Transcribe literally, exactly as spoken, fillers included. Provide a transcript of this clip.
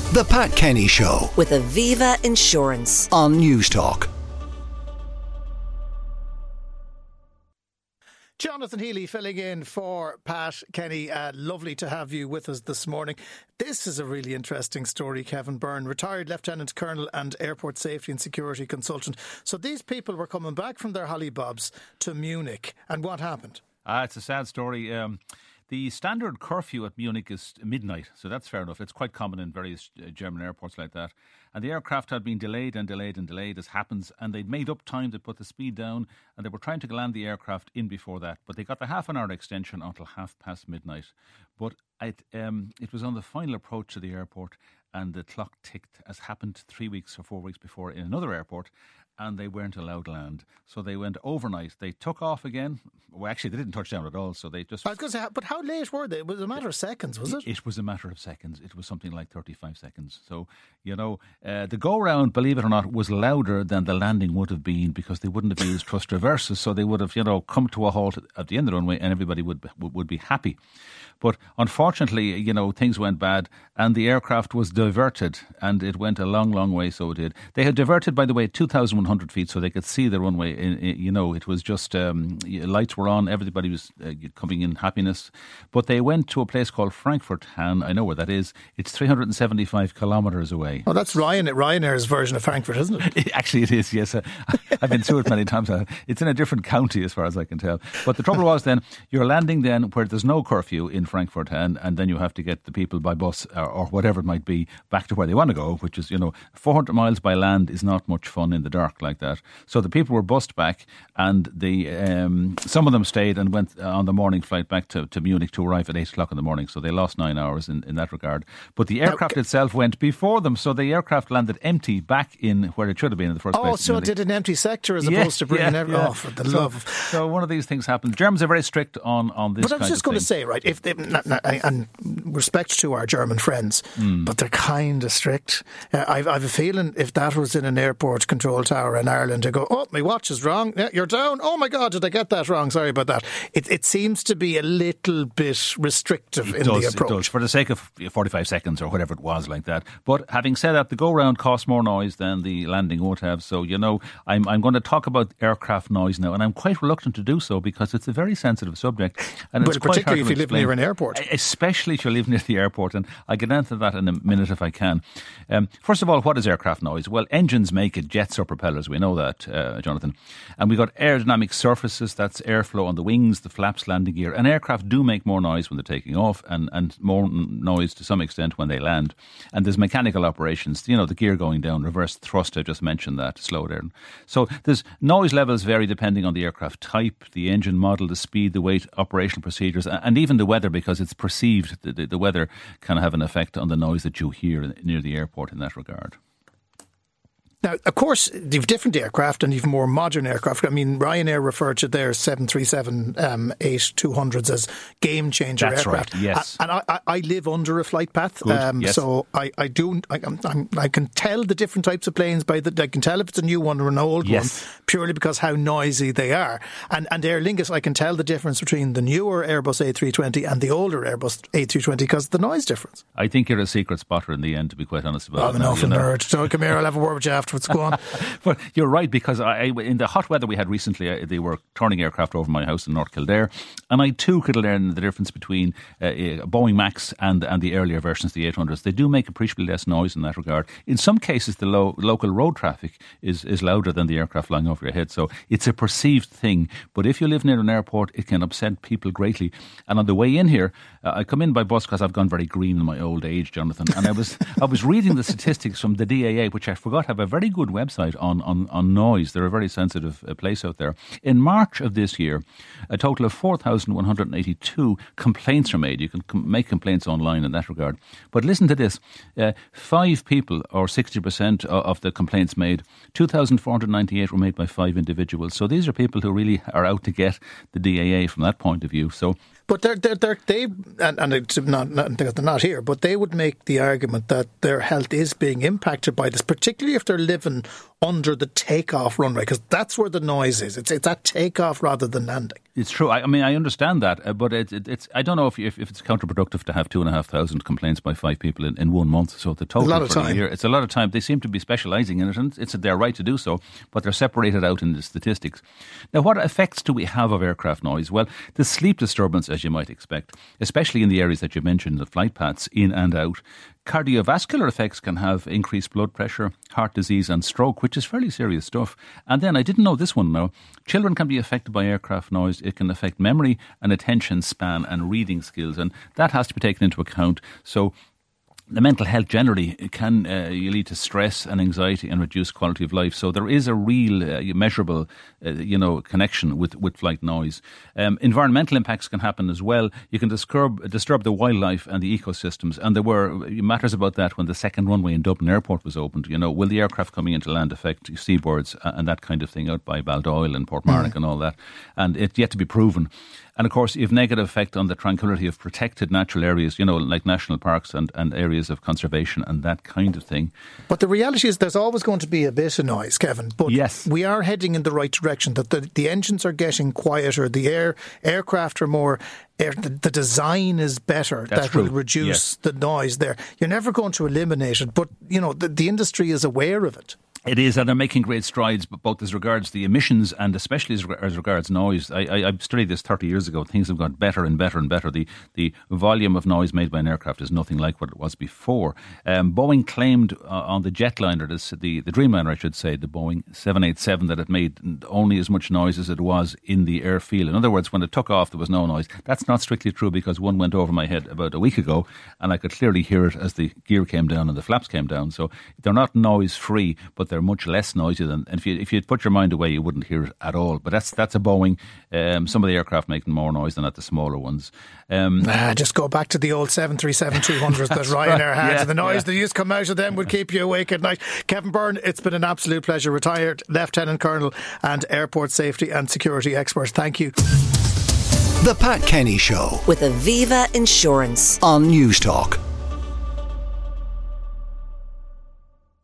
The Pat Kenny Show with Aviva Insurance on Newstalk. Jonathan Healy filling in for Pat Kenny. Uh, lovely to have you with us this morning. This is a really interesting story, Kevin Byrne, retired Lieutenant Colonel and Airport Safety and Security Consultant. So these people were coming back from their hollybobs to Munich, and what happened? Uh, it's a sad story. Um, the standard curfew at Munich is midnight, so that's fair enough. It's quite common in various uh, German airports like that. And the aircraft had been delayed and delayed and delayed, as happens, and they'd made up time to put the speed down, and they were trying to land the aircraft in before that. But they got the half an hour extension until half past midnight. But it, um, it was on the final approach to the airport, and the clock ticked, as happened three weeks or four weeks before in another airport, and they weren't allowed to land. So they went overnight. They took off again. Well, actually, they didn't touch down at all, so they just... I was going to say, but how late were they? It was a matter of seconds, was it? It was a matter of seconds. It was something like thirty-five seconds. So, you know, uh, the go-round, believe it or not, was louder than the landing would have been, because they wouldn't have used thrust reverses, so they would have, you know, come to a halt at the end of the runway and everybody would would be happy. But unfortunately, you know, things went bad and the aircraft was diverted, and it went a long, long way, so it did. They had diverted, by the way, two thousand one hundred feet, so they could see the runway. In, in, you know, it was just, um, lights were on, everybody was uh, coming in happiness. But they went to a place called Frankfurt Hahn. I know where that is. It's three hundred seventy-five kilometres away. Oh, that's Ryan, Ryanair's version of Frankfurt, isn't it? Actually, it is, yes. I've been through it many times. It's in a different county, as far as I can tell. But the trouble was then, you're landing then where there's no curfew in Frankfurt Hahn, and then you have to get the people by bus or, or whatever it might be back to where they want to go, which is, you know, four hundred miles by land is not much fun in the dark like that. So the people were bussed back, and the um, some of them stayed and went on the morning flight back to, to Munich to arrive at eight o'clock in the morning. So they lost nine hours in, in that regard. But the aircraft now, itself went before them, so the aircraft landed empty back in where it should have been in the first oh, place. Oh, so it did an empty sector as yeah, opposed to bringing yeah, everyone yeah. off for the so, love of... So one of these things happened. The Germans are very strict on, on this But I was kind just of going thing. to say, right, if they, not, not, and respect to our German friends, mm. but they're kind of strict. Uh, I've, I've a feeling if that was in an airport control tower in Ireland, to go, oh, my watch is wrong, yeah, you're down, oh my God, did I get that wrong? Sorry about that. It, it seems to be a little bit restrictive it in does, the approach. It does, for the sake of forty-five seconds or whatever it was like that. But having said that, the go-round costs more noise than the landing would have. So, you know, I'm, I'm going to talk about aircraft noise now, and I'm quite reluctant to do so because it's a very sensitive subject. And well, it's quite particularly hard if to you explain. live near an airport. Especially if you live near the airport, and I'll get into that in a minute if I can. Um, first of all, what is aircraft noise? Well, engines make it, jets or propellers, we know that, uh, Jonathan. And we've got aerodynamic surfaces, that's airflow on the wings, the flaps, landing gear. And aircraft do make more noise when they're taking off, and, and more noise to some extent when they land. And there's mechanical operations, you know, the gear going down, reverse thrust, I just mentioned that, to slow down. So there's noise levels vary depending on the aircraft type, the engine model, the speed, the weight, operational procedures, and even the weather, because it's perceived, the, the, the weather can have an effect on the noise that you hear near the airport in that regard. Now, of course, you've different aircraft and you've more modern aircraft. I mean, Ryanair referred to their seven thirty-seven eight two hundreds as game-changer That's aircraft. Right, yes. And I, I, I live under a flight path, Good, um, yes. so I, I do I, I'm, I can tell the different types of planes by the. I can tell if it's a new one or an old yes. one purely because how noisy they are. And and Aer Lingus, I can tell the difference between the newer Airbus A three twenty and the older Airbus A three twenty because of the noise difference. I think you're a secret spotter in the end, to be quite honest about I'm it. an now, awful you know. nerd. So come here, I'll have a word with you afterwards. Go on. But you're right, because I, in the hot weather we had recently, uh, they were turning aircraft over my house in North Kildare, and I too could learn the difference between uh, a Boeing Max and and the earlier versions, the eight hundreds. They do make appreciably less noise in that regard. In some cases, the low, local road traffic is, is louder than the aircraft flying over your head, so it's a perceived thing. But if you live near an airport, it can upset people greatly. And on the way in here, uh, I come in by bus because I've gone very green in my old age, Jonathan, and I was I was reading the statistics from the D A A, which I forgot have a very good website on, on, on noise. They're a very sensitive uh, place out there. In March of this year, a total of four thousand one hundred eighty-two complaints are made. You can com- make complaints online in that regard. But listen to this. Uh, five people, or sixty percent of, of the complaints made, two thousand four hundred ninety-eight were made by five individuals. So these are people who really are out to get the D A A from that point of view. So But they're, they're, they're, they, and, and it's not, not, they're not here, but they would make the argument that their health is being impacted by this, particularly if they're living under the takeoff runway, because that's where the noise is. It's, it's at takeoff rather than landing. It's true. I, I mean, I understand that, uh, but it, it, it's. I don't know if, if if it's counterproductive to have two and a half thousand complaints by five people in, in one month. So the total a lot of for time. the year, it's a lot of time. They seem to be specialising in it, and it's their right to do so. But they're separated out in the statistics. Now, what effects do we have of aircraft noise? Well, the sleep disturbance, as you might expect, especially in the areas that you mentioned, the flight paths in and out. Cardiovascular effects can have increased blood pressure, heart disease and stroke, which is fairly serious stuff. And then, I didn't know this one now, children can be affected by aircraft noise. It can affect memory and attention span and reading skills, and that has to be taken into account. So the mental health generally can uh, lead to stress and anxiety and reduced quality of life. So there is a real uh, measurable, uh, you know, connection with, with flight noise. Um, environmental impacts can happen as well. You can disturb disturb the wildlife and the ecosystems. And there were matters about that when the second runway in Dublin Airport was opened. You know, will the aircraft coming into land affect seabirds and that kind of thing out by Baldoyle and Portmarnock mm. and all that? And it's yet to be proven. And of course, you have negative effect on the tranquility of protected natural areas, you know, like national parks and, and areas of conservation and that kind of thing. But the reality is there's always going to be a bit of noise, Kevin. But yes. we are heading in the right direction, that the, the engines are getting quieter, the air aircraft are more... Air, the, the design is better. That's that true. will reduce yes. the noise there. You're never going to eliminate it, but, you know, the, the industry is aware of it. It is, and they're making great strides, both as regards the emissions and especially as, as regards noise. I, I, I studied this thirty years ago. Things have got better and better and better. The the volume of noise made by an aircraft is nothing like what it was before. Um, Boeing claimed uh, on the jetliner, this, the, the Dreamliner, I should say, the Boeing seven eighty-seven, that it made only as much noise as it was in the airfield. In other words, when it took off, there was no noise. That's not strictly true, because one went over my head about a week ago, and I could clearly hear it as the gear came down and the flaps came down. So they're not noise-free, but they're much less noisy than, and if you if you put your mind away, you wouldn't hear it at all. But that's that's a Boeing. Um, some of the aircraft making more noise than at the smaller ones. Um, nah, just go back to the old seven thirty-seven two hundreds that Ryanair had. Yeah, the noise yeah. that used to come out of them would keep you awake at night. Kevin Byrne, it's been an absolute pleasure. Retired Lieutenant Colonel and airport safety and security expert. Thank you. The Pat Kenny Show with Aviva Insurance on News Talk.